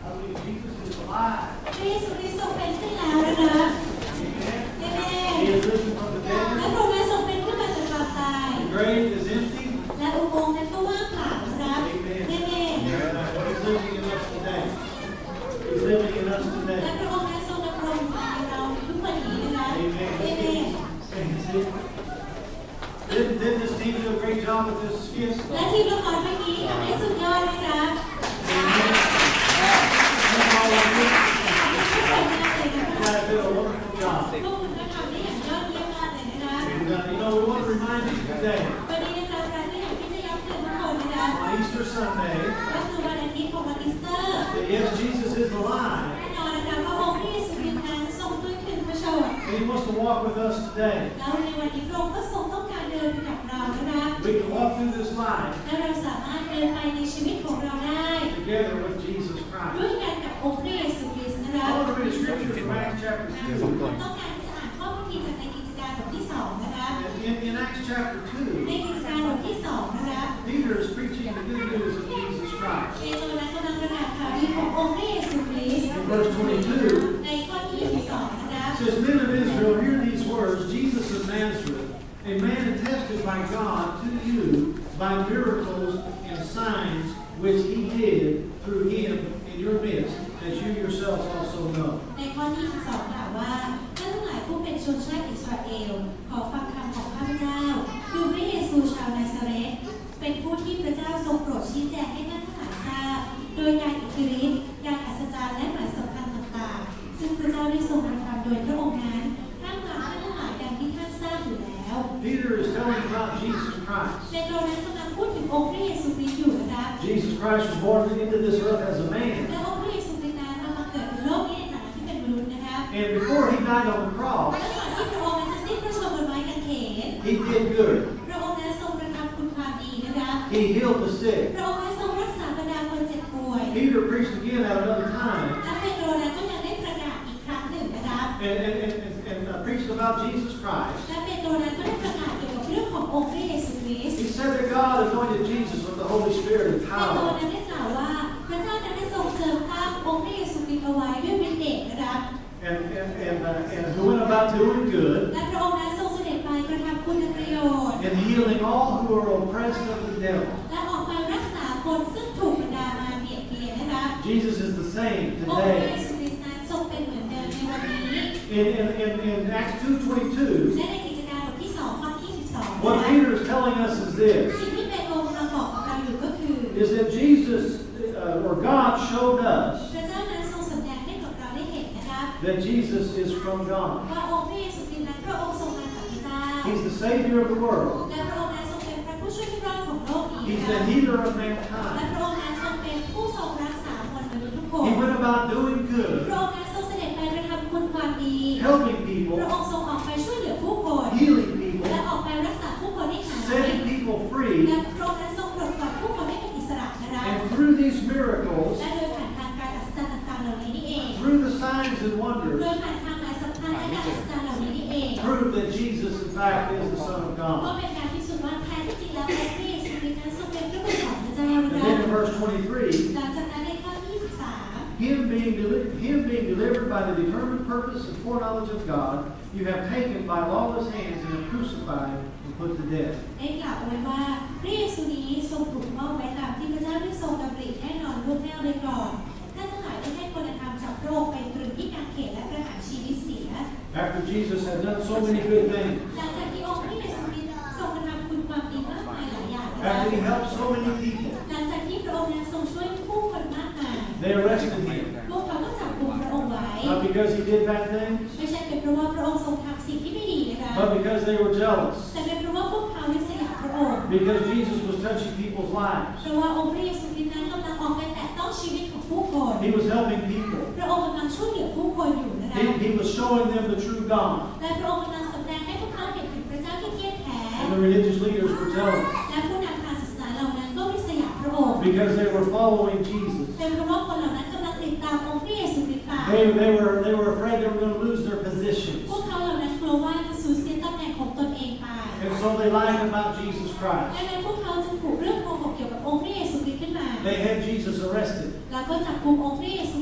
Jesus is alive. พระเยซูคริสต์ทรงเป็นขึ้นแล้วนะคะ Amen. He is risen from the และ dead. พระองค์นั้นทรงเป็นขึ้นมาจากความตาย The grave is empty. และอุโมงค์นั้นก็ว่างเปล่านะคะเอเมน He's living in us today. He's living in us และ today. พระองค์นั้นทรงดำรงอยู่ในเราทุกวันนี้นะคะเอเมน Didn't this team do a great job with this skit? และทีมละครเมื่อกี้ทำได้สุดยอดนะคะ Yeah, did a wonderful job. พวกคุณก็ทำได้อย่างยอดเยี่ยมมากเลยนะคะ And we want to remind you today วันนี้นะคะการที่อยากที่จะย้ำเตือนทุกคนนะคะ on Easter Sunday ก็คือวันอาทิตย์ของวันอีสเตอร์ that yes, Jesus is alive แน่นอนนะคะพระองค์ที่ทรงเป็นนั้นทรงฟื้นคืนพระชนม์ and He wants to walk with us today. แล้วในวันนี้พระองค์ก็ทรงต้องการเดินไปกับเรานะคะ We can walk through this life และเราสามารถเดินไปในชีวิตของเราได้ together with Jesus ด้ว Christ. ยกันกับองค์พระเยซูคริสต์นะคะ I want to read a scripture from Acts chapter ต้องการจะอ่านข้อพระคัมภีร์จากในกิจการบทที่2นะคะ 2. In Acts chapter ใน 2, กิจการบทที่2นะคะ Peter is preaching the good news of Jesus Christ. เปโตรนั้นกำลังประกาศข่าวดีขององค์พระเยซูคริสต์ In verse 22, ในข้อที่22นะคะ it says, Men of Israel, hear these words, Jesus of Nazareth, a man attested by God to you by miracles and signs which he did through him in your midst, as you yourselves also know. ในข้อที่22กล่าวว่าท่านทั้งหลายผู้เป็นชนชาติอิสราเอลขอฟังคำของข้าพเจ้าคือพระเยซูชาวนาซาเรตเป็นผู้ที่พระเจ้าทรงโปรดชี้แจงให้ท่านทั้งหลายทราบโดยการอิทธิฤทธิ์การอัศจรรย์และหมายสำคัญต่างๆซึ่งพระเจ้าได้ทรงกระทำโดยพระองค์นั้นท่ามกลางท่านทั้งหลายดังที่ท่านทราบอยู่แล้ว Peter is telling about Jesus Christ. เปโตรนั้นกำลังพูดถึงองค์พระเยซูคริสต์อยู่นะคะ Jesus Christ was born into this earth as a man. และองค์พระเยซูคริสต์นั้นมาเกิดบนโลกนี้ในฐานะที่เป็นมนุษย์นะคะ And before he died on the และ cross, ก่อนที่พระองค์จะสิ้นพระชนม์บนไม้กางเขน he did good. พระองค์นั้นทรงกระทำคุณความดีนะคะ He healed the sick. พระองค์นั้นทรงรักษาบรรดาคนเจ็บป่วย Peter preached again at another time และเปโตรนั้นก็ยังได้ประกาศอีกครั้งหนึ่งนะคะ and preached about Jesus Christ. และเปโตรนั้นก็ได้ประกาศเกี่ยวกับเรื่องขององค์พระเยซูคริสต์ He said that God anointed Jesus with the Holy Spirit and เปโตร power. นั้นได้กล่าวว่าพระเจ้านั้นได้ทรงเจิมตั้งองค์พระเยซูคริสต์เอาไว้ด้วยฤทธิ์เดชนะคะ And who went about doing good และพระองค์นั้นทรงเสด็จไปกระทำคุณประโยชน์ and healing all who are oppressed of the devil. และออกไปรักษาคนซึ่งถูกบรรดามาเบียดเบียนนะคะ Jesus is the same องค์พระเย today. ซูคริสต์นั้นทรงเป็นเหมือนเดิมในวันนี้ In Acts 2:22, และในกิจการบทที่2ข้อที่22 what Peter is telling us is this, สิ่งที่เปโตรกำลังบอกกับเราอยู่ก็คือ is that Jesus, or God showed us พระเจ้านั้นทรงแสดงให้กับเราได้เห็นนะคะ that Jesus is from God. ว่าองค์พระเยซูคริสต์นั้นพระองค์ทรงมาจากพระเจ้า He's the Savior of the world. และพระองค์นั้นทรงเป็นพระผู้ช่วยผู้รอดของโลกนี้ He's นะคะ the healer of และ mankind. พระองค์นั้นทรงเป็นผู้ทรงรักษามวลมนุษย์ทุกคน He went about doing พ good, ระองค์นั้นทรงเสด็จไปกระทำคุณความดี helping พ people, ระองค์ทรงออกไปช่วยเหลือผู้คน healing และ people, ออกไปรักษาผู้คนให้หาย setting people และ free. พระองค์นั้นทรงปลดปล่อยผู้คนให้เป็นอิสระนะคะ And through these miracles, และโดยผ่านทางการอัศจรรย์ต่างๆเหล่านี้นี่เอง through the signs and โด wonders, ยผ่านทางหมายสำคัญและการอัศจรรย์เหล่านี้นี่เอง prove that Jesus, in fact, is the Son of ก็ God. เป็นการพิสูจน์ว่าแท้ที่จริงแล้วพระเยซูคริสต์นั้นทรงเป็นพระบุตรของพระเจ้า And นะคะ then in verse 23, หลังจากนั้นในข้อที่23 him being delivered by the determined purpose and foreknowledge of God, you have taken by lawless hands and have crucified and put to death. ได้กล่าวไว้ว่าพระเยซูนี้ทรงถูกมอบไว้ตามที่พระเจ้าได้ทรงดำริแน่นอนล่วงหน้าไว้ก่อนท่านทั้งหลายได้ให้คนธรรมจากพระองค์ไปตรึงที่กางเขนและประหารชีวิตเสีย After Jesus had done so many good things, หลังจากที่องค์พระเยซูคริสต์ทรงกระทำคุณความดีมากมายหลายอย่างนะคะ after he helped so many people, หลังจากที่พระองค์นั้นทรงช่วยผู้คนมากมาย they arrested him. พวกเขาก็จับกุมพระองค์ไว้ Not because he did bad things, ไม่ใช่เป็นเพราะว่าพระองค์ทรงทำสิ่งที่ไม่ดีนะคะ but because they were jealous. แต่เป็นเพราะว่าพวกเขาริษยาพระองค์ Because Jesus was touching people's lives. เพราะว่าองค์พระเยซูคริสต์นั้นกำลังออกไปแตะต้องชีวิตของผู้คน He was helping people. พระองค์กำลังช่วยเหลือผู้คนอยู่นะคะ He was showing them the true God. และพระองค์กำลังแสดงให้พวกเขาเห็นถึงพระเจ้าที่เที่ยงแท้ And the religious leaders were jealous และผู้นำทางศาสนาเหล่านั้นก็ริษยาพระองค์ because they were following Jesus. เป็นเพราะว่าคนเหล่านั้นกำลังติดตามองค์พระเยซูคริสต์ไป They were afraid they were going to lose their พ positions. วกเขาเหล่านั้นกลัวว่าจะสูญเสียตำแหน่งของตนเองไป And so they lied about Jesus ดั Christ. งนั้นพวกเขาจึงผูกเรื่องโกหกเกี่ยวกับองค์พระเยซูคริสต์ขึ้นมา They had Jesus arrested. แล้วก็จับกุมองค์พระเยซูค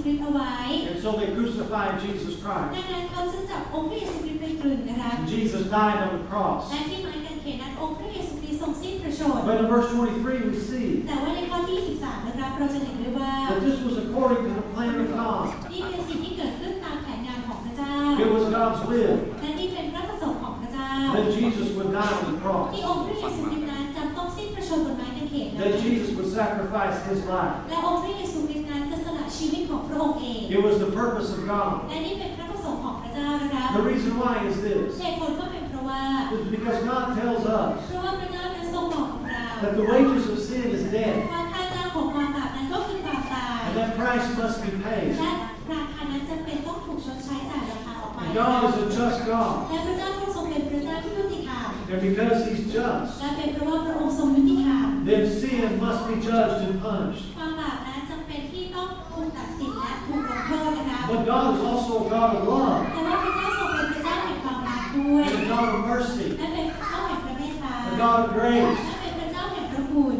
คริสต์เอาไว้ And so they crucified Jesus ดัง Christ. นั้นเขาจึงจับองค์พระเยซูคริสต์ไปตรึงนะคะ And Jesus died on the cross. และที่ไม้กางเขนนั้นองค์พระเยซูคริสต์ทรงสิ้นพระชนม์ But in verse 23 we see แต่ว่าในข้อที่13นะครับเราจะเห็นได้ว่า that this was according to the plan of God. นี่เป็นสิ่งที่เกิดขึ้นตามแผนงานของพระเจ้า It was God's will และนี่เป็นพระประสงค์ของพระเจ้า that Jesus would die on the ที่ cross. องค์พระเยซูคริสต์นั้นจำต้องสิ้นพระชนม์บนไม้กางเขนนะ That Jesus would sacrifice his life. และองค์พระเยซูคริสต์นั้นจะสละชีวิตของพระองค์เอง It was the purpose of God. และนี่เป็นพระประสงค์ของพระเจ้านะคะ The reason why is เห this. ตุผลก็เป็นเพราะว่า It's because God tells us เพราะว่าพระเจ้านั้นทรงบอกกับเรา that the wages of sin is death. ว่าค่าจ้างของความบาปนั้นก็คือความตาย And that price must be paid. และราคานั้นจำเป็นต้องถูกชดใช้จ่ายราคาออกไป And God is a just God. และพระเจ้าทรงเป็นพระเจ้าที่ยุติธรรม And because he's just, และเป็นเพราะว่าพระองค์ทรงยุติธรรม then sin must be judged and punished. ความบาปนั้นจำเป็นที่ต้องถูกตัดสินและถูกลงโทษนะคะ But God is also a God of love แต่ว่าพระเจ้าทรงเป็นพระเจ้าแห่งความรักด้วย and a God of mercy, และเป็นพระเจ้าแห่งพระเมตตา a God of grace. และเป็นพระเจ้าแห่งพระคุณ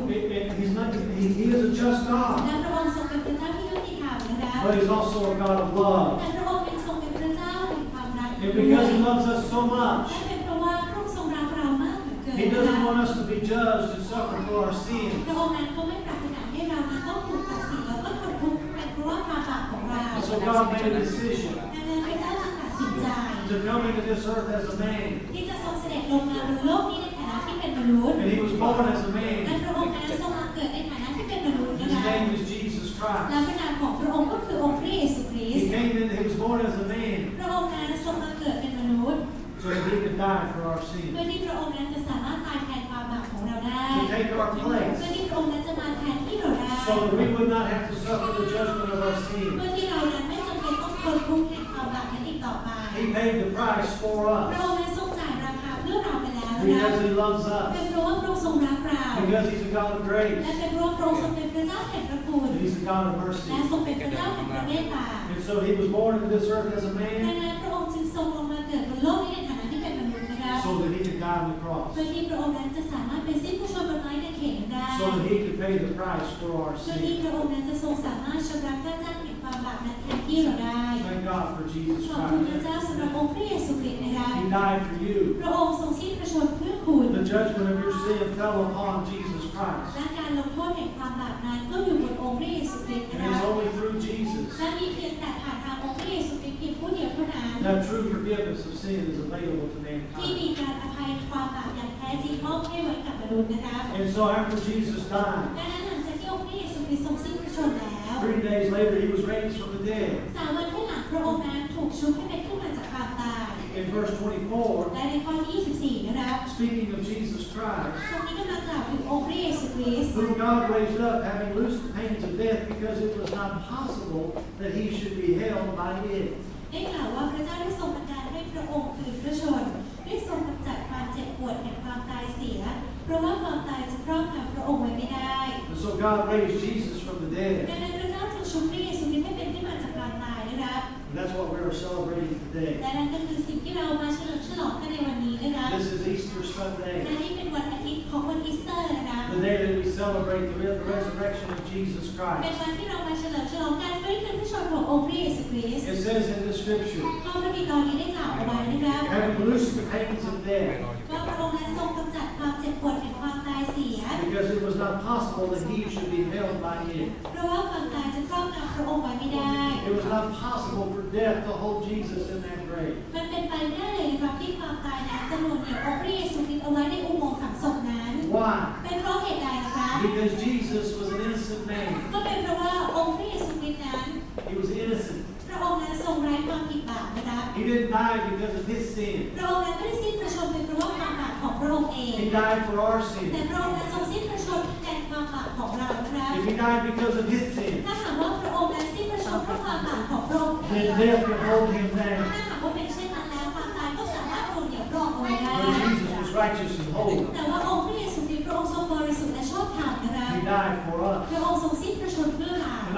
He is a just God, และพระองค์ทรงเป็นพระเจ้าที่ยุติธรรมนะคะ but he's also a God of love. แต่พระองค์ยังทรงเป็นพระเจ้าแห่งความรัก And ด้วย because he loves us so much, และเป็นเพราะว่าพระองค์ทรงรักเรามากเหลือเกิน he นะ doesn't คะ want us to be judged and suffer for our sin. พระองค์นั้นก็ไม่ปรารถนาให้เรานั้นต้องถูกตัดสินแล้วก็ทนทุกข์เป็นเพราะว่าความบาปของเรา And so God made a decision ดังนั้นพระเจ้าจึงตัดสินใจ to come into this earth as a man. ที่จะทรงเสด็จลงมาบนโลกนี้ในฐานะที่เป็นมนุษย์ And he was born as a และ man. พระองค์นั้นทรงมาเกิดในฐานะที่เป็นมนุษย์ His นะคะ name is Jesus และ Christ. พระนามของพระองค์ก็คือองค์พระเยซูคริส He ต์ came in, he was born as a man พระองค์นั้นทรงมาเกิดเป็นมนุษย์ so that he could die for our เพื่อ sin, ที่พระองค์นั้นจะสามารถตายแทนความบาปของเราได้ to take our เพื่อ place, ที่พระองค์นั้นจะมาแทนที่เราได้ so that we would not have to suffer the judgment of our sin. เพื่อที่เรานั้นไม่จำเป็นต้องทนทุกข์แห่งความบาปนั้นอีกต่อไป He paid the price for พระ us องค์นั้นทรงจ่ายราคาเพื่อเราไปแล้วนะ because he loves เป็น us, เพราะว่าพระองค์ทรงรักเรา because he's a God of และ grace, เป็นเพราะว่าพระองค์ทรงเป็นพระเจ้าแห่งพระคุณ and he's a God of และ mercy. ทรงเป็นพระเจ้าแห่งพระเมตตา And so he was born into this earth as a ดัง man นั้นพระองค์จึงทรงลงมาเกิดบนโลกนี้ในฐานะที่เป็นมนุษย์นะคะ so that he could die on the เพื่อ cross, ที่พระองค์นั้นจะสามารถเป็นสิ้นผู้ชนบนไม้กางเขนได้ so that he could pay the price for our เพื่อที่ sin. พระองค์นั้นจะทรงสามารถชำระค่าจ้างแห่งความบาปนั้นแทนที่เราได้ Thank God for Jesus ขอบคุณพระ Christ. เจ้าสำหรับองค์พระเยซูคริสต์นะคะ He died for you. พระองค์ทรงสิ้นพระชนม์เพื่อคุณ The judgment of your sin fell upon Jesus Christ. และการลงโทษแห่งความบาปนั้นก็อยู่บนองค์พระเยซูคริสต์ And นะ it's คะ only through Jesus และมีเพียงแต่ผ่านทางองค์พระเยซูคริสต์เพียงผู้เดียวเท่านั้น that true forgiveness of sin is available to ที่มี mankind. การอภัยความบาปอย่างแท้จริงมอบให้ไว้กับมนุษย์นะคะ And so after Jesus died, ดังนั้นหลังจากที่องค์พระเยซูคริสต์ทรงสิ้นพระชนม์แล้ว 3 days later he was raised from the dead. 3 วันที่หลังพระองค์นั้นถูกชุบให้เป็นขึ้นมาจากความตาย In verse 24, และในข้อที่24นะคะ speaking of Jesus Christ, ตรงนี้กำลังกล่าวถึงองค์พระเยซูคริสต์ whom God raised up, having loosed the pains of death, because it was not possible that he should be held by it. ได้กล่าวว่าพระเจ้าได้ทรงบันดาลให้พระองค์คือพระชนม์ได้ทรงกำจัดความเจ็บปวดแห่งความตายเสีย เพราะว่าความตายจะครอบงำพระองค์ไว้ไม่ได้ And so God raised Jesus from the ดัง dead. นั้นพระเจ้าจึงชุบพระเยซูคริสต์ให้เป็นขึ้นมาจากความตายนะคะ And that's what we are celebrating และ today. นั่นก็คือสิ่งที่เรามาเฉลิมฉลองกันในวันนี้นะคะ This is Easter และ Sunday, นี่เป็นวันอาทิตย์ของวันอีสเตอร์นะคะ the day that we celebrate the resurrection of Jesus เป็น Christ. วันที่เรามาเฉลิมฉลองการฟื้นคืนพระชนม์ขององค์พระเยซูคริสต์ It says in the scripture, ข้อพระบิดานี้ได้กล่าวเอาไว้นะคะ having loosed the pains of death, ว่าพระองค์นั้นทรงกำจัดความเจ็บปวดแห่งความตายเสีย because it was not possible that he should be held by it. เพราะว่าความตายจะครอบงำพระองค์ไว้ไม่ได้ It was not possible for death to hold Jesus in that grave. มันเป็นไปไม่ได้เลยนะครับที่ความตายนั้นจะหน่วงเหนี่ยวองค์พระเยซูคริสต์เอาไว้ในอุโมงค์ฝังศพนั้น Why? เป็นเพราะเหตุใดนะคะ Because Jesus was an innocent man. ก็เป็นเพราะว่าองค์พระเยซูคริสต์นั้น He was innocent. พระองค์นั้นทรงไร้ความผิดบาปนะคะ He didn't die because of his sin. พระองค์นั้นไม่ได้สิ้นพระชนม์เป็นเพราะว่าความบาปของพระองค์เอง He died for our แต่ sin. พระองค์นั้นทรงสิ้นพระชนม์แทนความบาปของเรานะคะ If he died because of his sin, ถ้าหากว่าพระองค์นั้นสิ้นพระชนม์เพราะความบาปของพระองค์เอง then death could hold him down. ถ้าหากว่าเป็นเช่นนั้นแล้วความตายก็สามารถหน่วงเหนี่ยวพระองค์เอาไว้ได้ But Jesus was righteous and holy. แต่ว่าองค์พระเยซูคริสต์พระองค์ทรงบริสุทธิ์และชอบธรรมนะคะ He died for us. พระองค์ทรงสิ้นพระชนม์เพื่อเรา And on that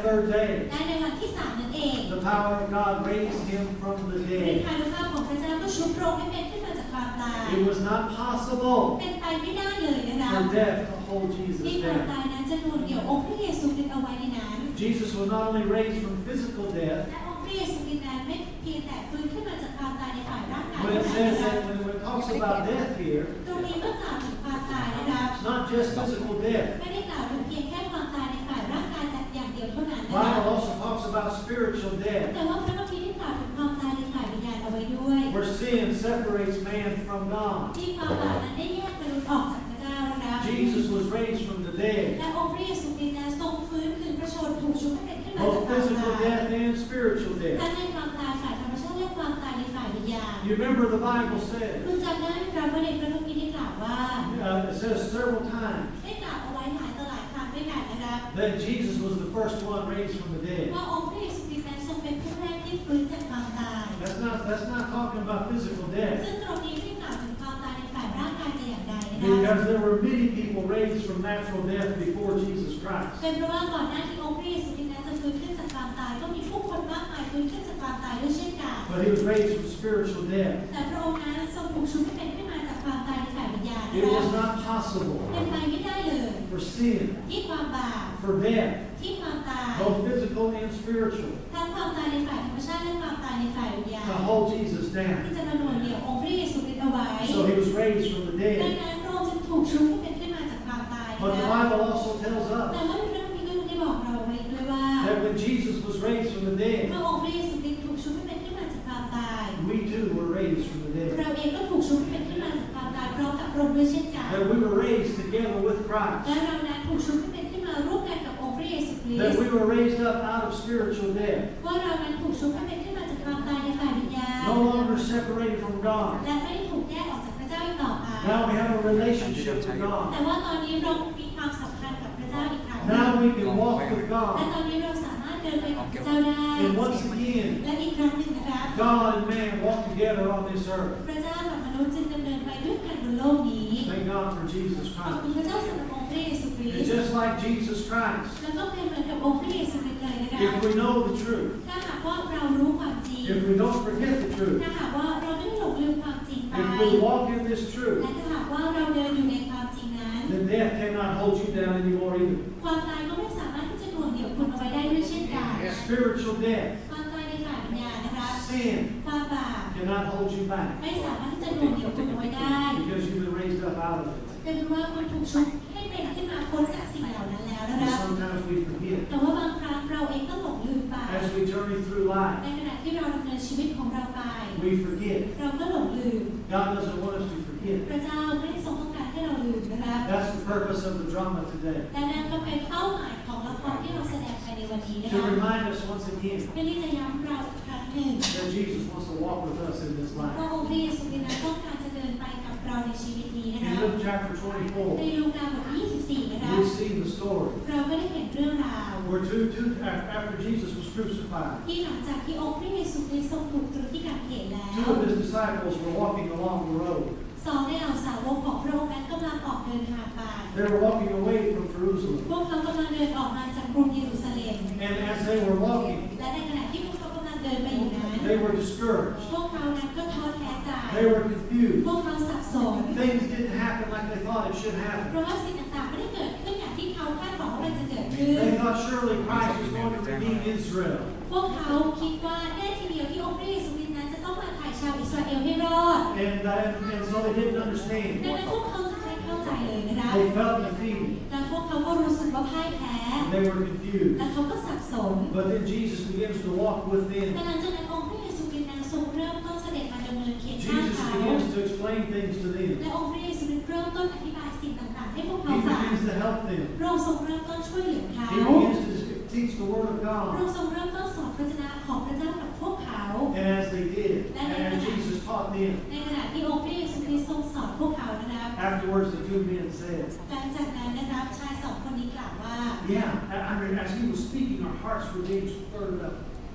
third day, และในวันที่3นั่นเอง the power of God raised him from the ฤท dead. ธานุภาพของพระเจ้าก็ชุบพระองค์ให้เป็นขึ้นมาจากความตาย It was not possible เป็นไปไม่ได้เลยนะคะ for death to hold ที่ Jesus ความตา down. ยนั้นจะหน่วงเหนี่ยวองค์พระเยซูคริสต์เอาไว้ในนั้น Jesus was not only raised from physical death, และองค์พระเยซูคริสต์นั้นไม่เพียงแต่ฟื้นขึ้นมาจากความตายในฝ่ายร่างกาย when it เท่านั้น says นะคะ that when it talks about death here, ตรงนี้เมื่อกล่าวถึงความตายนะคะ it's not just physical death. ไม่ได้กล่าวถึงเพียงแค่ความตายในฝ่ายร่างกายแต่อย่างเดียวเท่านั้น The นะคะ Bible also talks about spiritual death, แต่ว่าพระคัมภีร์ได้กล่าวถึงความตายในฝ่ายวิญญาณเอาไว้ด้วย where sin separates man from God. ที่ความบาปนั้นได้แยกมนุษย์ออกจากพระเจ้านะคะ Jesus was raised from the dead, และองค์พระเยซูคริสต์นั้นทรงฟื้นคืนพระชนม์ถูกชุบให้เป็นขึ้นมาจาก both ความ physical ตาย death and spiritual ทั้ง death. ในความตายฝ่ายธรรมชาติและความตายในฝ่ายวิญญาณ You remember the Bible คุณ says, จำได้ไหมครับว่าในพระคัมภีร์ได้กล่าวว่า it says several times ได้กล่าวเอาไว้หลายต่อหลายครั้งด้วยกันนะครับ that Jesus was the first one raised from the dead. ว่าองค์พระเยซูคริสต์นั้นทรงเป็นผู้แรกที่ฟื้นจากความตาย That's not talking about physical death, ซึ่งตรงนี้ไม่ได้กล่าวถึงความตายในฝ่ายร่างกายแต่อย่างใดนะครับ because there were many people raised from natural death before Jesus Christ. เป็นเพราะว่าก่อนหน้าที่องค์พระเยซูคริสต์นั้นจะฟื้นขึ้นจากความตายก็มีผู้คนมากมายฟื้นขึ้นจากความตายด้วยเช่นกัน But he was raised from spiritual death. แต่พระองค์นั้นทรงถูกชุบให้เป็นขึ้นมาจากความตายในฝ่ายวิญญาณ It นะครับ was not possible เป็นไปไม่ได้เลย for sin, ที่ความบาป for death, ที่ความตาย both physical and spiritual, ทั้งความตายในฝ่ายธรรมชาติและความตายในฝ่ายวิญญาณ to hold Jesus ที่ down. จะมาหน่วงเหนี่ยวองค์พระเยซูคริสต์เอาไว้ So he was raised from the ดัง dead. นั้นพระองค์จึงถูกชุบให้เป็นขึ้นมาจากความตาย But the นะ Bible also tells แต่ us ว่าในพระคัมภีร์ก็ได้บอกเราไว้ด้วยว่า that when Jesus was raised from the เมื่ dead, อองค์พระเยซูคริสต์ถูกชุบให้เป็นขึ้นมาจากความตาย we too were raised from the dead. เราเองก็ถูกชุบให้เป็นขึ้นมาจากความตายพร้อมกับพระองค์ด้วยเช่นกัน That we were raised together with และ Christ. เรานั้นถูกชุบให้เป็นขึ้นมาร่วมกันกับองค์พระเยซูคริส That ต์ we were raised up out of spiritual death, ว่าเรานั้นถูกชุบให้เป็นขึ้นมาจากความตายในฝ่ายวิญญาณ no longer separated from God. และไม่ได้ถูกแยกออกจากพระเจ้าอีกต่อไป Now we have a relationship with แต่ God. ว่าตอนนี้เรามีความสัมพันธ์กับพระเจ้าอีกครั้งหนึ่ง Now we can walk with และ God. ตอนนี้เราสามารถเดินไปกับพระเจ้าได้ And once again, และอีกครั้งหนึ่งนะครับ God and man walk together on this earth. พระเจ้ากับมนุษย์จึงดำเนินไปด้วยกันบนโลกนี้ Thank God for Jesus ขอบ Christ. คุณพระเจ้าสำหรับองค์พระเยซูคริส And ต์ just like Jesus Christ, แล้วก็เป็นเหมือนกับองค์พระเยซูคริสต์เลยนะคะ if we know the truth, ถ้าหากว่าเรารู้ความจริง if we don't forget the truth, ถ้าหากว่าเราไม่ได้หลงลืมความจริงไป if we walk in this และ truth, ถ้าหากว่าเราเดินอยู่ในความจริงนั้น then death cannot hold you down anymore either. ความตายก็ไม่สามารถที่จะหน่วงเหนี่ยวคุณเอาไว้ได้ด้วยเช่นกัน Spiritual death, ความตายในฝ่ายวิญญาณนะคะ sin ความบาป cannot hold you back ไม่สามารถที่จะหน่วงเหนี่ยวคุณเอาไว้ได้ because you've been raised up out of it. เป็นเพราะว่าคุณถูกชุบให้เป็นขึ้นมาพ้นจากสิ่งเหล่านั้นแล้วนะ And คะ sometimes we forget แต่ว่าบางครั้งเราเองก็หลงลืมไป as we journey through ใน life. ขณะที่เราดำเนินชีวิตของเราไป We forget. เราก็หลงลืม God doesn't want us to forget. พระเจ้าไม่ได้ทรงต้องการให้เราลืมนะคะ That's the purpose of the drama today. และนั่นก็เป็นเป้าหมายของละครที่เราแสดงไปในวันนี้นะ To คะ remind us once again เพื่อที่จะย้ำเราอีกครั้งหนึ่ง that Jesus wants to walk with us in this ว่า life. องค์พระเยซูคริสต์นั้นต้องการจะเดินไปกับเราในชีวิตนี้นะคะ In Luke chapter ใน 24, ลูกาบทที่24 นะคะ we see the story เราก็ได้เห็นเรื่องราว where after Jesus was crucified, ที่หลังจากที่องค์พระเยซูคริสต์ทรงถูกตรึงที่กางเขนแล้ว two of his disciples were walking along the road. สองในเหล่าสาวกของพระองค์นั้นกำลังออกเดินทางไป They were walking away from Jerusalem. พวกเขากำลังเดินออกมาจากกรุงเยรูซาเล็ม And as they were walking, และในขณะที่พวกเขากำลังเดินไปอยู่นั้น they were discouraged. พวกเขานั้นก็ท้อแท้ใจ They were confused. พวกเขาสับสน Things didn't happen like they thought it should เพ happen. ราะว่าสิ่งต่างๆไม่ได้เกิดขึ้นอย่างที่เขาคาดหวังว่ามันจะเกิดขึ้น They thought surely Christ was going to redeem Israel. พวกเขาคิดว่าแน่ทีเดียวที่องค์พระเยซูคริสต์นั้นจะต้องมาไถ่ชาวอิสราเอลให้รอด And so they didn't ดัง understand. นั้นพวกเขาจะไม่เข้าใจเลยนะคะ They felt defeated. และพวกเขาก็รู้สึกว่าพ่ายแพ้ They were confused. และเขาก็สับสน But then Jesus begins to walk with แต่ them. หลังจากนั้นองค์พระเยซูคริสต์นั้นทรงเริ่มต้นเสด็จมาดำเนินเคียงข้าง Jesus เขา begins to explain things to them. และองค์พระเยซูคริสต์เริ่มต้นอธิบายสิ่งต่างๆให้พวกเขา He ฟัง begins to help them. พระองค์ทรงเริ่มต้นช่วยเหลือเขา He begins to teach the Word of พระอง God. ค์ทรงเริ่มต้นสอนพระวจนะของพระเจ้ากับพวกเขา And as they did, and as Jesus taught them, ในขณะที่องค์พระเยซูคริสต์ทรงสอนพวกเขานะครับ afterwards the two men said, หลังจากนั้นนะครับชายสองคนนี้กล่าวว่า Yeah, I mean, as he was speaking, our hearts were being stirred up.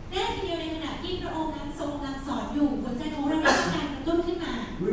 แน่ทีเดียวในขณะที่พระองค์นั้นทรงกำลังสอนอยู่หัวใจของเราได้รับการกระตุ้นขึ้นมา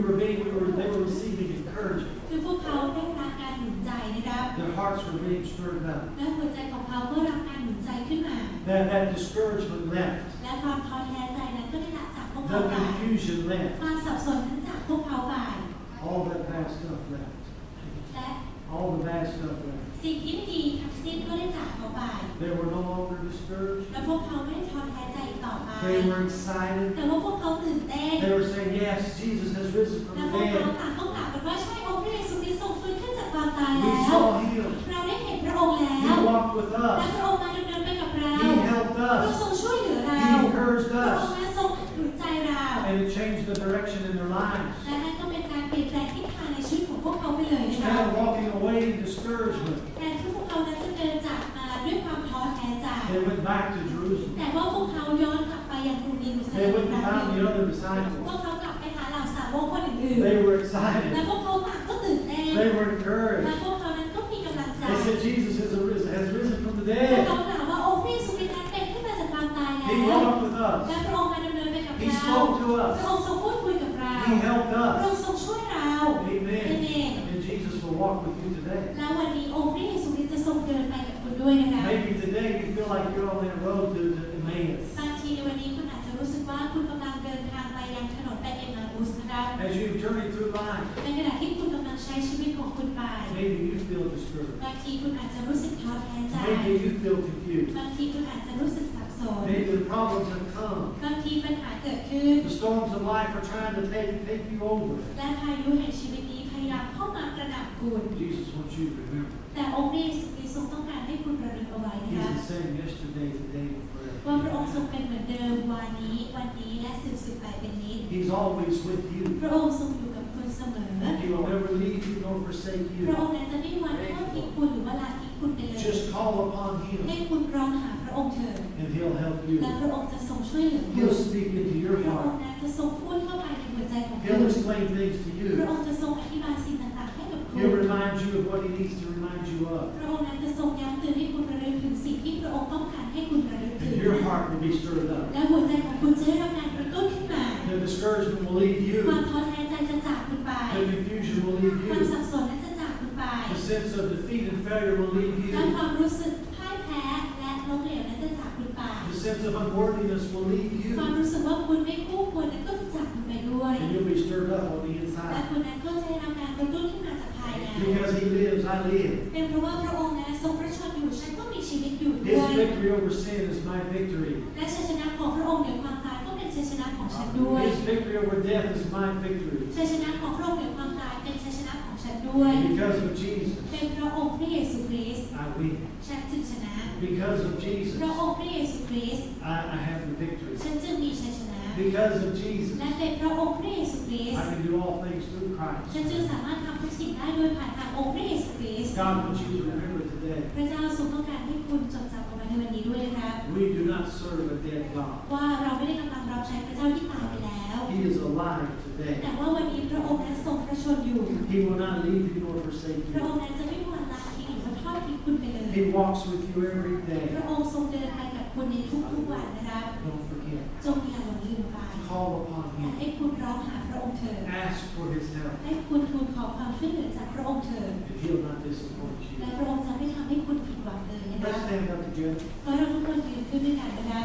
they were receiving encouragement. คือพวกเขาได้รับการหนุนใจนะครับ Their hearts were being stirred up. และหัวใจของเขาก็รับการหนุนใจขึ้นมา That discouragement left. และความท้อแท้ใจนั้นก็ได้ละจากพวกเขา The ไป confusion left. ความสับสนนั้นจากพวกเขาไป All that bad stuff left. และ All the bad stuff left. สิ่งที่ไม่ดีทั้งสิ้นก็ได้จากเขาไป They were no longer discouraged. และพวกเขาไม่ได้ท้อแท้ใจอีกต่อไป They were excited. แต่ว่าพวกเขาตื่นเต้น They were saying, yes, Jesus has risen from และ the พวกเขา dead. ต่างก็กล่าวกันว่าใช่องค์พระเยซูคริสต์ทรงฟื้นขึ้นจากความตาย We แล้ว saw him. เราได้เห็นพระองค์แล้ว He walked with และ us. พระองค์มาดำเนินไปกับเรา He helped พระองค์ us. ทรงช่วยเหลือเรา He encouraged พระอง us. ค์นั้นทรงหนุนใจเรา And it changed the direction in their lives. และนั่นก็เป็นการเปลี่ยนแปลงทิศทางในชีวิตของพวกเขาไปเลยนะคะ Instead of walking away in discouragement, แทนที่พวกเขานั้นจะเดินจากมาด้วยความท้อแท้ใจ they went back to Jerusalem. แต่ว่าพวกเขาย้อนกลับไปยังกรุงเยรูซาเล็ They ม went อี and กครั้งห found นึ่ the ง other พ disciples. วกเขากลับไปหาเหล่าสาวกคนอื่น They were ๆ excited. และพวกเขาต่างก็ตื่นเต้น They were และ encouraged. พวกเขานั้นก็มีกำลังใจ They said Jesus has risen from the พวกเขา dead. กล่าวว่าองค์พระเยซูคริสต์นั้นเป็นขึ้นมาจากความตายแล้ว He walked with และ us. พระองค์มาดำเนินไปกับ He เรา spoke to พระ us. องค์ทรงพูดคุยกับเรา He helped พระอง us. ค์ทรงช่วยเรา Amen. เอเมน And Jesus will walk with you today. แล้ววันนี้องค์พระเยซูคริสต์จะทรงเดินไปกับคุณด้วยนะคะ Maybe today you feel like you're on that road to Emmaus. บางทีในวันนี้คุณอาจจะรู้สึกว่าคุณกำลังเดินทางไปยังถนนไปเอมมาอุสนะคะ As you journey through life, ในขณะที่คุณกำลังใช้ชีวิตของคุณไป maybe you feel discouraged. บางทีคุณอาจจะรู้สึกท้อแท้ใจ Maybe you feel confused. บางทีคุณอาจจะรู้สึกสับสน Maybe the problems have come. บางทีปัญหาเกิดขึ้น The storms of life are trying to take you over. และพายุแห่งชีวิตนี้พยายามเข้ามากระหน่ำคุณ Jesus wants you to remember. แต่องค์พระเยซูคริสต์ทรงต้องการให้คุณระลึกเอาไว้นะ He's คะ the same yesterday, today, and ว่าพระองค์ forever. ทรงเป็นเหมือนเดิมวันนี้และสืบไปเป็นนิจ He's always with you. พระองค์ทรงอยู่กับคุณเสมอ He will never leave you nor forsake พระอง you. ค์นั้นจะไม่มีวันทอดทิ้งคุณหรือว่าละทิ้งคุณไปเลย Just call upon ให้ Him, คุณร้องหาพระองค์เถิด and He'll help และ you. พระองค์จะทรงช่วยเหลือคุณ He'll speak into your พระองค์ heart. นั้นจะทรงพูดเข้าไปในหัวใจของคุ He'll ณ explain things to พระ you. องค์จะทรงอธิบายสิ่งต่างๆให้กับคุณ He'll remind you of what He needs to remind you of. พระองค์นั้นจะทรงย้ำเตือนให้คุณระลึกถึงสิ่งที่พระองค์ต้องการให้คุณระลึกถึ And ง your heart will be stirred up. และหัวใจของคุณจะได้รับการกระตุ้นขึ้นมา The discouragement will leave ความ you. ท้อแท้ใจจะจากคุณไป The confusion will leave ความสั you. บสนนั้นจะจากคุณไป The sense of defeat and failure will leave และ you. ความรู้สึกพ่ายแพ้และล้มเหลวนั้นจะจากคุณไป The sense of unworthiness will leave ความ you. รู้สึกว่าคุณไม่คู่ควรนั้นก็จะจากคุณไปด้วย And you'll be stirred up on the และ inside. คุณนั้นก็จะได้รับการกระตุ้นขึ้นมาจากภายใน Because He lives, I live. เป็นเพราะว่าพระองค์นั้นทรงพระชนอยู่ฉันก็มีชีวิตอยู่ด้ His วย victory over sin is my victory. และชัยชนะของพระองค์เหนือความตายก็เป็นชัยชนะของฉันด้วย His victory over death is my victory. ชัยชนะของพระองค์เหนือความตายเป็นชัยชนะของฉันด้วย And because of Jesus, เป็นพระองค์พระเยซูคริสต์ I win. ฉันจึงชนะ Because of Jesus, พระองค์พระเยซูคริสต์ I have the victory. ฉันจึงมีชัยชนะ Because of Jesus, และเป็นพระองค์พระเยซูคริส I ต์ can do all things through ฉัน Christ. จึงสามารถทำทุกสิ่งได้โดยผ่านทางองค์พระเยซูคริสต์ God wants you to remember today, พระเจ้าทรงต้องการให้คุณจดจำเอาไว้ในวันนี้ด้วยนะครับ we do not serve a dead God. ว่าเราไม่ได้กำลังรับใช้พระเจ้าที่ตายไปแล้ว He is alive แต่ today. ว่าวันนี้พระองค์นั้นทรงพระชนอยู่ He will not leave you nor forsake พระอง you. ค์นั้นจะไม่มีวันละทิ้งหรือว่าทอดทิ้งคุณไปเลย He walks with you every พระ day. องค์ทรงเดินไปกับคุณในทุกๆวันนะครับ Don't forget. จงอย่าหลงลืมไป Call upon และ Him. ให้คุณร้องหาพระองค์เถิด Ask for His help, ให้คุณทูลขอความช่วยเหลือจากพระองค์เถิด and He'll not disappoint และ you. พระองค์จะไม่ทำให้คุณผิดหวังเลยนะครั Let's บ stand up together. ขอให้เราทุกคนยืนขึ้นด้วยกันนะครับ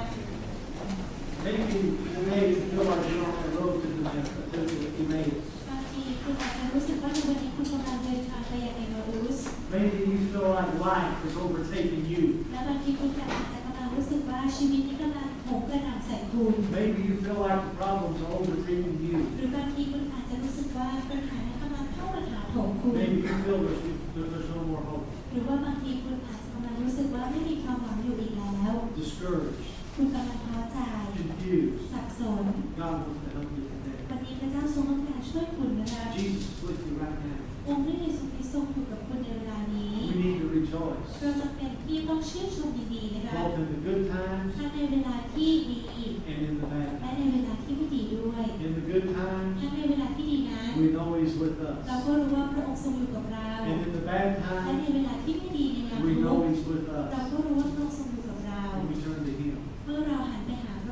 Maybe today you feel like you're on the road to Emmaus. บางทีคุณอาจจะรู้สึกว่าในวันนี้คุณกำลังเดินทางไปยังเอมาอุส Maybe you feel like life is overtaking you. และบางทีคุณอาจจะกำลังรู้สึกว่าชีวิตนี้กำลังโหมกระหน่ำใส่คุณ Maybe you feel like the problems are overtaking you. หรือบางทีคุณอาจจะรู้สึกว่าปัญหานั้นกำลังเข้ามาถาโถมคุณ Maybe you feel there's no more hope. หรือว่าบางทีคุณอาจจะกำลังรู้สึกว่าไม่มีความหวังอยู่อีกแล้ว Discouraged, คุณกำลังท้อใจ confused. สับสน God wants to help you today. วันนี้พระเจ้าทรงต้องการช่วยคุณนะคะ Jesus is with you right now. องค์พระเยซูคริสต์ทรงอยู่กับคุณในเวลานี้ We need to rejoice. เราจำเป็นที่ต้องชื่นชมดีๆนะคะ Both in the good times ทั้งในเวลาที่ดี and in the bad และ times. ในเวลาที่ไม่ดีด้วย In the good times, ทั้งในเวลาที่ดีนั้น we know He's with เรา us. ก็รู้ว่าพระองค์ทรงอยู่กับเรา And in the bad และใน times, เวลาที่ไม่ดีในยาม we ทุ know กข์ He's with เรา us. ก็รู้ว่าพระองค์ทรงอยู่กับเรา And we turn to Him. เมื่อเราหันไปหาพ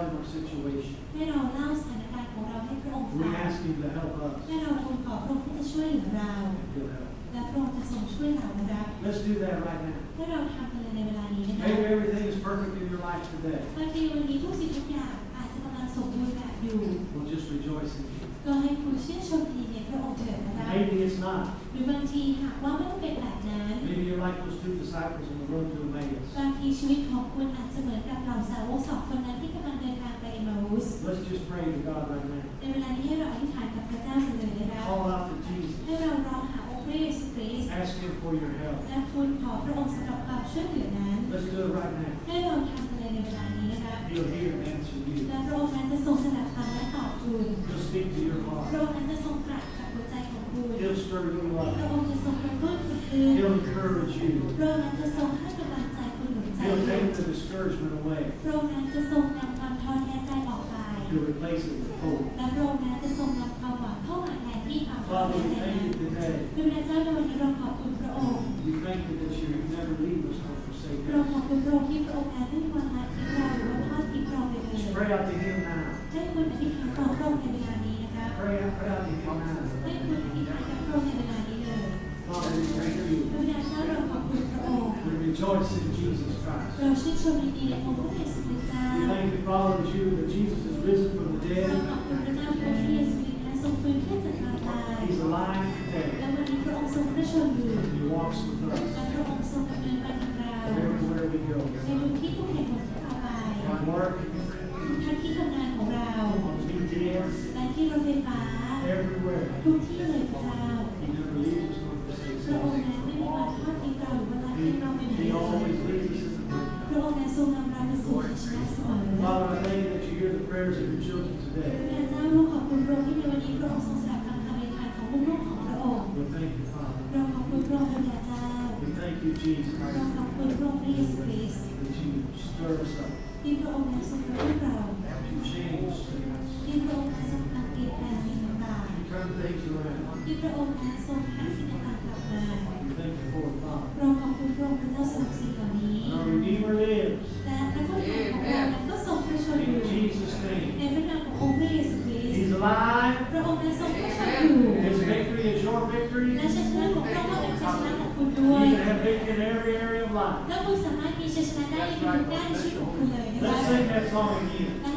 him our situation. ให้เราเล่าสถานการณ์ของเราให้พระองค์ We ฟัง ask him to help us. ให้เราทูลขอพระองค์ที่จะช่วยเหลือเรา And he'll help. และพระองค์จะทรงช่วยเรานะครับ Let's do that right now. ให้เราทำกันเลยในเวลานี้นะคะ Maybe everything is perfect in your life today. บางทีวันนี้ทุกสิ่งทุกอย่างอาจจะกำลังสมบูรณ์แบบอยู่ We'll just rejoice in him. ก็ให้คุณชื่นชมดีในพระองค์เถิดนะคะ Maybe it's not. หรือบางทีหากว่าไม่ต้องเป็นแบบนั้น Maybe you're like those two disciples on the road to Emmaus. บางทีชีวิตของคุณอาจจะเหมือนกับเหล่าสาวกสองคนนั้นที่กำลังเดินทางไปเอมมาอุส Let's just pray to God right now. ในเวลานี้ให้เราอธิษฐานกับพระเจ้ากันเลยนะคะ Call out to Jesus. ให้เราร้องหาองค์พระเยซูคริสต์ Ask him for your help. และทูลขอพระองค์สำหรับความช่วยเหลือนั้น Let's do it right now. ให้เราทำกันเลยในเวลานี้นะคะ He'll hear and answer you. และพระองค์นั้นจะทรงสดับฟังและตอบคุณ He'll speak to your พระ heart. องค์นั้นจะทรงตรัสกับหัวใจของคุณ He'll stir you พระ up. องค์จะทรงกระตุ้นคุณขึ้น He'll encourage you. พระองค์นั้นจะทรงให้กำลังใจคุณหนุนใจ He'll take the discouragement away. พระองค์นั้นจะทรงนำความท้อแท้ใจออกไป He'll replace it with hope. และพระองค์นั้นจะทรงนำความหวังเข้ามาแทนที่ความท้อ Father, แท้ we ใจนั้น thank you today. พระบิดาเจ้าในวันนี้เราขอบคุณพระองค์ We thank you that you never leave us nor forsake เรา us. ขอบคุณพระองค์ที่พระองค์นั้นไม่มีวันละทิ้งเราหรือว่าทอดทิ้งเราไปเลย Just pray out to him now. ให้คุณอธิษฐานต่อพระองค์ในเวลานี้นะคะ Pray out to him ให้ now. คุณอธิษฐานกับพระองค์ในเวลานี้เลย Father, we thank พระ you. บิดาเจ้าเราขอบคุณพระองค์ We rejoice in Jesus Christ. เราชื่นชมยินดีในองค์พระเยซูคริสต์เจ้า We thank you, Father, that Jesus is risen from the เรา dead. ขอบคุณพระเจ้าพระเยซูคริสต์และทรงฟื้นขึ้นจากความตาย He's alive และ today. วันนี้พระองค์ทรงพระชนอยู่ He walks with และ us พระองค์ทรงดำเนินไปกับเรา everywhere we go. ในทุกที่ทุกแห่งของที่เราไป On work, ทุกทั้งที่ทำงานของเรา on BTS, และที่รถไฟฟ้า everywhere. ทุกที่เลยพระเจ้า He never leaves us nor พ forsakes ระองค์ us. นั้นไม่มีวันทอดทิ้งเราหรือว่าละทิ้งเราไปไหน He เลย always leads us in the good พระองค์นั้นทรงนำเราไปสู่ชัยชนะเสมอ Father, I thank you that you hear the prayers of your children พระ today. บิดาเจ้าเราขอบคุณพระองค์ที่ในวันนี้พระองค์ทรงสดับคำอธิษฐานของลูกๆของพระองค์ We thank you, Father. เราขอบคุณพระองค์พระบิดาเจ้า We thank you, Jesus, เราขอบคุณพระองค์พระเยซูคริสต์ that you stir us up, ที่พระองค์นั้นทรงกระตุ้นเรา that you change us, ที่พระองค์นั้นทรงทำเปลี่ยนแปลงสิ่งต่าง you turn things around. ๆที่พระองค์นั้นทรงให้สิ่งต่างๆกลับมา We thank you for it, Father. เราขอบคุณพระองค์พระเจ้าสำหรับสิ่งเหล่านี้ Our Redeemer lives. และพระผู้เป็นของเรานั้นก็ทรงพระชนอยู่ In Jesus' ใน name. พระนามขององค์พระเยซูคริสต์ He's alive. พระองค์นั้นทรงพระชนอยู่ His victory is your victory. และชัยชนะของพระองค์ก็เป็นชัยชนะของคุณด้วย You can have victory in every area of life. แล้วคุณสามารถมีชัยชนะได้ในทุกด้านในชีวิตของคุณเลยนะคะ Let's sing that song again. และ